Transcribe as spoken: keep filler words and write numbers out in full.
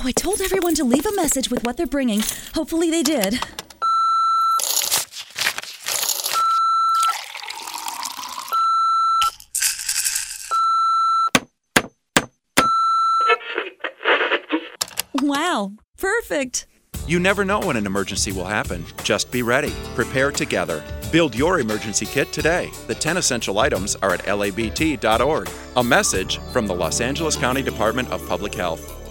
I told everyone to leave a message with what they're bringing. Hopefully they did. Wow, perfect. You never know when an emergency will happen. Just be ready. Prepare together. Build your emergency kit today. The ten essential items are at L A B T dot org. A message from the Los Angeles County Department of Public Health.